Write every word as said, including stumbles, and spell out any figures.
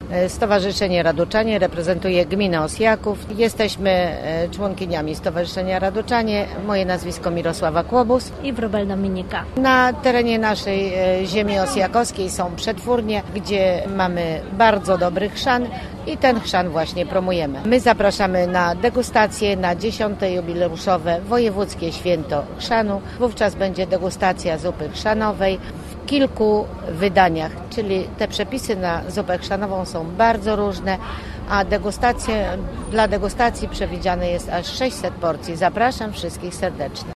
Stowarzyszenie Radoczanie, reprezentuję gminę Osjaków. Jesteśmy członkiniami Stowarzyszenia Radoczanie. Moje nazwisko Mirosława Kłobus. I Wróbel Dominika. Na terenie naszej ziemi osjakowskiej są przetwórnie, gdzie mamy bardzo dobry chrzan i ten chrzan właśnie promujemy. My zapraszamy na degustację na dziesiąte jubileuszowe wojewódzkie święto chrzanu. Wówczas będzie degustacja zupy chrzanowej w kilku wydaniach, czyli te przepisy na zupę chrzanową są bardzo różne, a degustacje, dla degustacji przewidziane jest aż sześćset porcji. Zapraszam wszystkich serdecznie.